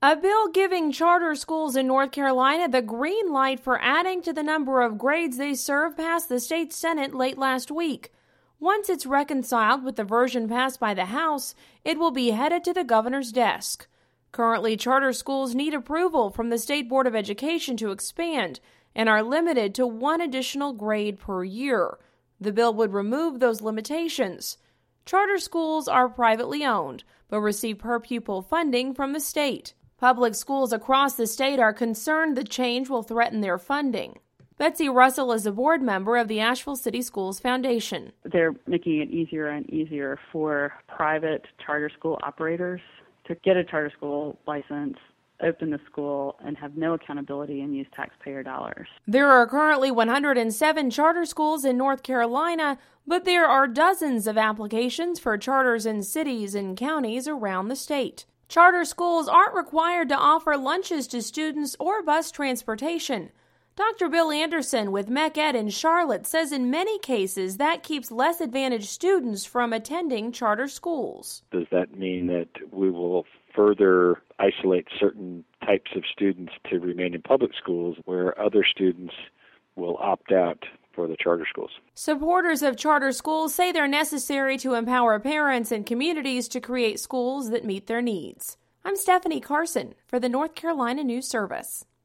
A bill giving charter schools in North Carolina the green light for adding to the number of grades they serve passed the state Senate late last week. Once it's reconciled with the version passed by the House, it will be headed to the governor's desk. Currently, charter schools need approval from the State Board of Education to expand and are limited to one additional grade per year. The bill would remove those limitations. Charter schools are privately owned, but receive per-pupil funding from the state. Public schools across the state are concerned the change will threaten their funding. Betsy Russell is a board member of the Asheville City Schools Foundation. They're making it easier and easier for private charter school operators to get a charter school license, open the school, and have no accountability and use taxpayer dollars. There are currently 107 charter schools in North Carolina, but there are dozens of applications for charters in cities and counties around the state. Charter schools aren't required to offer lunches to students or bus transportation. Dr. Bill Anderson with MECED in Charlotte says in many cases that keeps less advantaged students from attending charter schools. Does that mean that we will further isolate certain types of students to remain in public schools where other students will opt out for the charter schools? Supporters of charter schools say they're necessary to empower parents and communities to create schools that meet their needs. I'm Stephanie Carson for the North Carolina News Service.